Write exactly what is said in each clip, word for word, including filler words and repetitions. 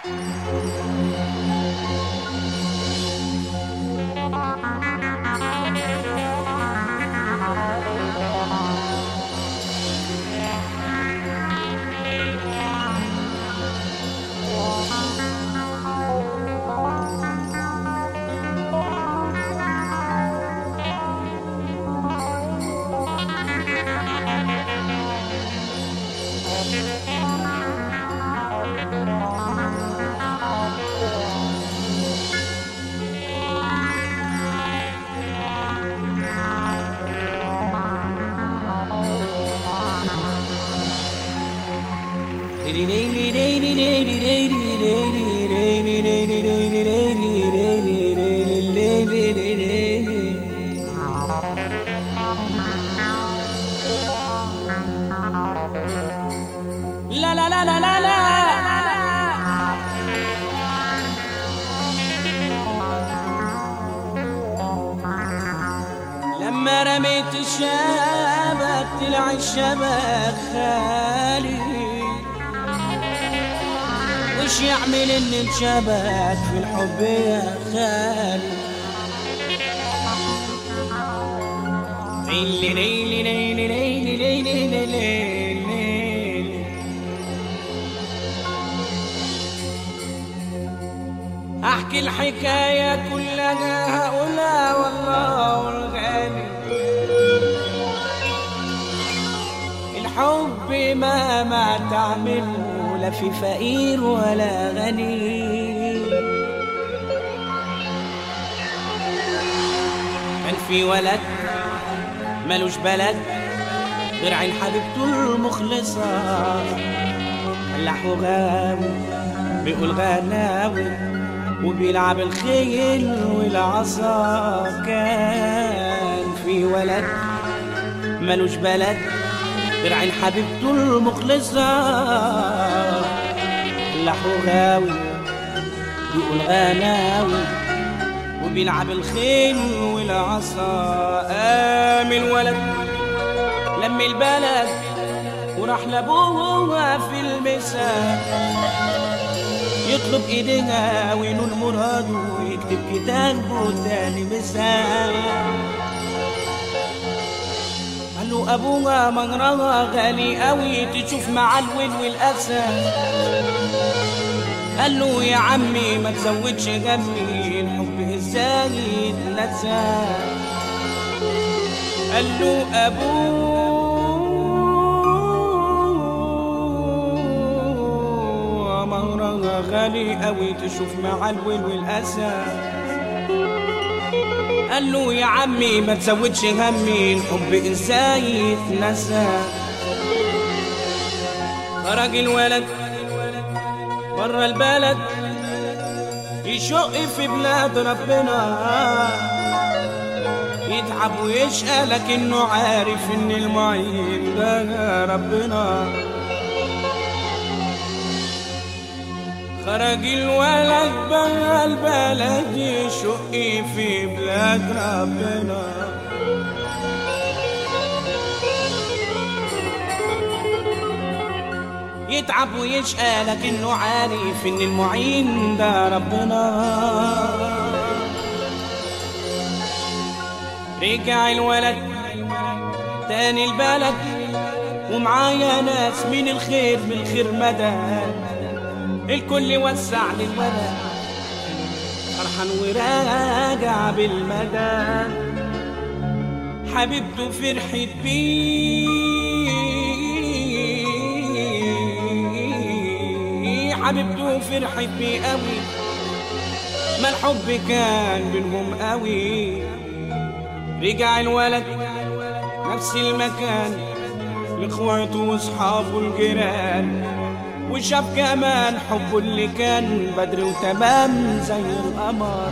لا لا لا لا لا لا لما رميت الشبك طلع الشبك خالي، وش يعمل ان انشبك في الحب يا خالي؟ ليلي ليلي ليلي ليلي ليلي ليلي احكي الحكاية كلها هقولها والله والغالي، الحب ما ما تعمله لا في فقير ولا غني. كان في ولد ملوش بلد غير عين حبيبته المخلصة، فلاح وغاوي بيقول غناوي وبيلعب الخيل والعصا. كان في ولد ملوش بلد غير عين حبيبته المخلصة، فلاح وغاوي بيقول غناوي وبيلعب الخيل والعصا. قام الولد لم البلد وراح لابوها في المساء، يطلب ايديها وينول مراده ويكتب كتابه تاني مساء. قالوا ابوها مجراها غالي قوي تشوف مع الول والاسى، قال له يا عمي ما تزودش غمي الحب ازاي يتنسى. قال له ابوه مهرها غالي قوي تشوف مع الول والاسى، قال له يا عمي ما تزودش همي الحب ازاي يتنسى. خرج الولد برا البلد يشق في بلاد ربنا، يتعب ويشقى لكنه عارف ان المعين ده ربنا. خرج الولد برا البلد يشق في بلاد ربنا، يتعب ويشقى لكنه عارف ان المعين ده ربنا. رجع الولد تاني البلد ومعايا ناس من الخير من الخير مدى، الكل وسع للولد فرحان وراجع بالمدى. حبيبته فرحت بيه، حبيبته فرحت بيه قوي، ما الحب كان بينهم قوي. رجع الولد نفس المكان لاخواته واصحابه الجيران، وشاف كمان حبه اللي كان بدر وتمام زي القمر.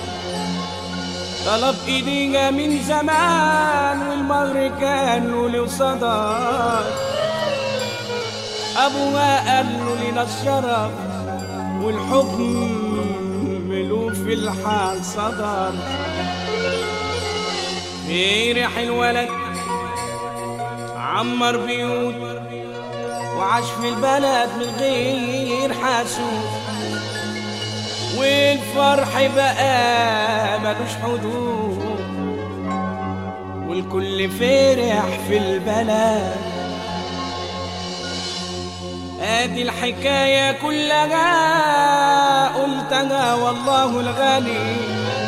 طلب ايديها من زمان والمهر كان له له صدى، ابوها قال له لنا الشرف والحكم له في الحال صدر. فرح الولد عمر بيوت وعاش في البلد من غير حاسوب، والفرح بقى ملوش حدود، والكل فرح في البلد. ادي الحكاية كلها قلتها والله الغني،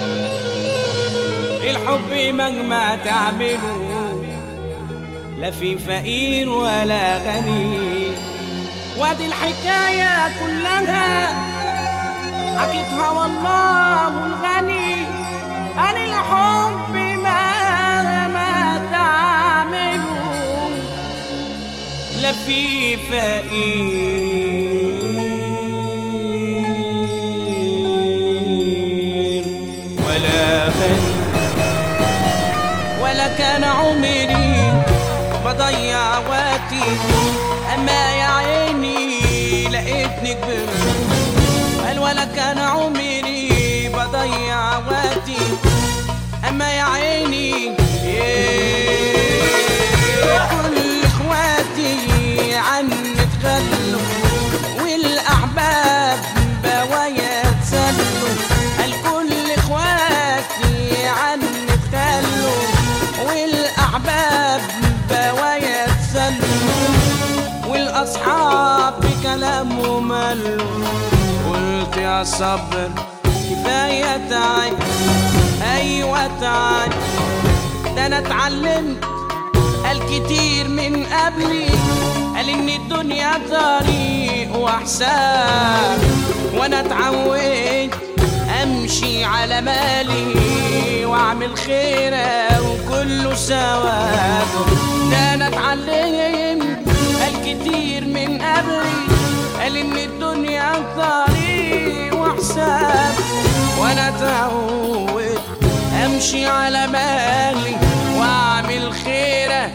الحب مهما تعمله لا في فقير ولا غني. وادي الحكاية كلها حكيتها والله الغني، عن الحب مهما تعمله لا في فقير ولا غني. ولا كان عمري بضيع وقتي، اما يا عيني لقيتني كبرت. قال ولا كان عمري بضيع وقتي، اما يا عيني كل اخواتي عني اتخلوا، والاحباب بوايا اتسلوا. قال كل اخواتي عني اتخلوا، والاحباب بوايا اتسلوا، والاصحاب بكلامهم ملوا. قلت يا صبر كفاية تعب، أيوة تعب، ده أنا اتعلمت الكتير من قبلي. قال إن الدنيا طريق وحساب، وأنا اتعودت أمشي على مالي وأعمل خيرة وكله سواد. ده أنا اتعلمت الكتير من قبلي، قال إن الدنيا طريق وحساب، وأنا اتعودت أمشي على مالي وأعمل خيرة.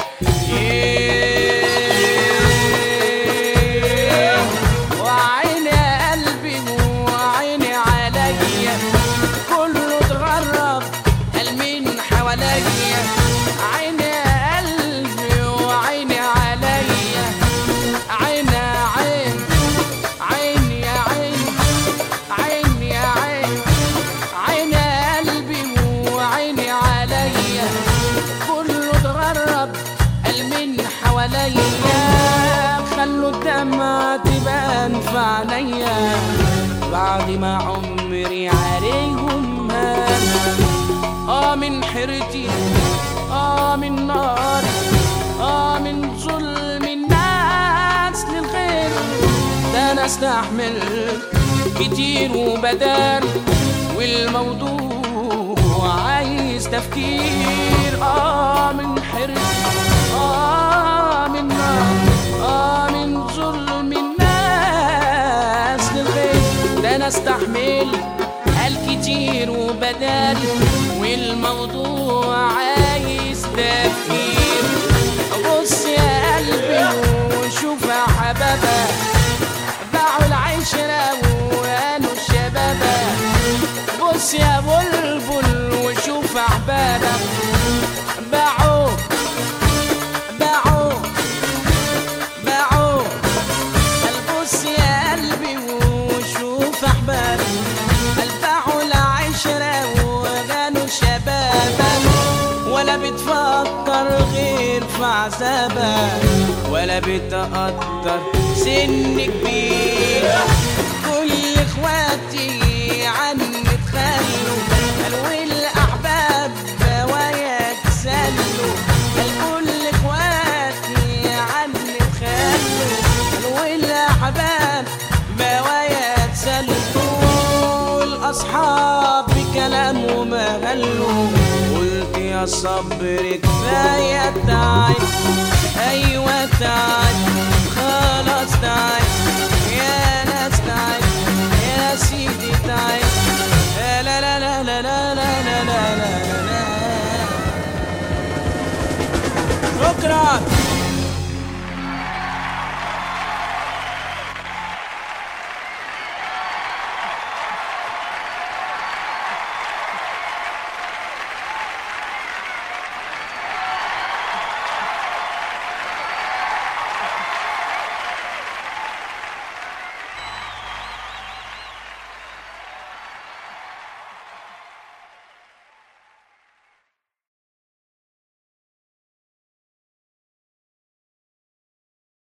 وعيني قلبي وعيني عليا، كله اتغرب قال من حواليا. عيني قلبي وعيني عليا، عيني عين عين يا عين عين يا عين، عيني قلبي وعيني عليا، كله اتغرب قال من حواليا. خلوا الدمعة تبان في عينيا بعد ما عمري عليهم هان. اه من حيرتي، اه من ناري، اه من ظلم الناس للغير، ده انا استحمل كتير وبدال، والموضوع عايز تفكير. اه من حيرتي، اه من نار، اه من ظلم الناس للغير، ده انا استحمل الكتير وبدال، والموضوع عايز تفكير. بص يا قلبي وشوف يا حبابة، باعوا العشرة وقالوا الشبابة. بص يا بلبل وشوف احبابك، باعوا باعوا باعوا. البص يا قلبي وشوف احبابك، باعوا العشرة وقالوا شبابك. ولا بتفكر غير في عذابك، ولا بتقدر سن كبير. كل اخواتي عني اتخلوا، قالوا الاحباب بوايا اتسلوا. قال كل اخواتي عني اتخلوا، قالوا الاحباب بوايا اتسلوا، والاصحاب بكلامهم غلوا. قلت يا صبر كفاية تعب، أيوة تعب.